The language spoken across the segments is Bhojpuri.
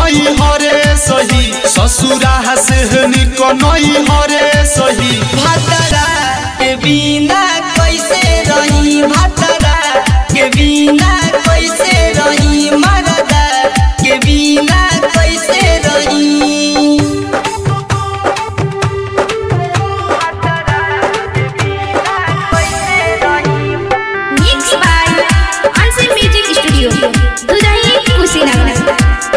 नई हरे सही ससुरा से निक नई हरे सही। भतरा के बिना कैसे रही भतरा के बिना कैसे रही मरदा के बिना कैसे रही। Mix by Anshul music studio Dudhahi Kushinagar.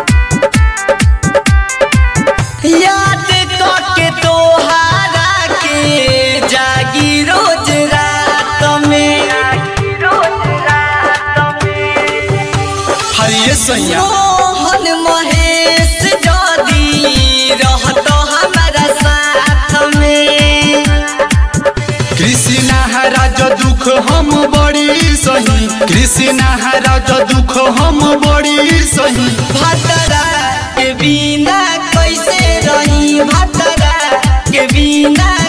याद करके तोहारा के जागी रोज रात में हरिये सैया मोहन महेश जदी रहत हमारा साथ में। कृष्णा राज दुख हम बड़ी सही कृष्णा राज दुख हम बड़ी सही। भतरा के बिना कैसे रही भतरा के बिना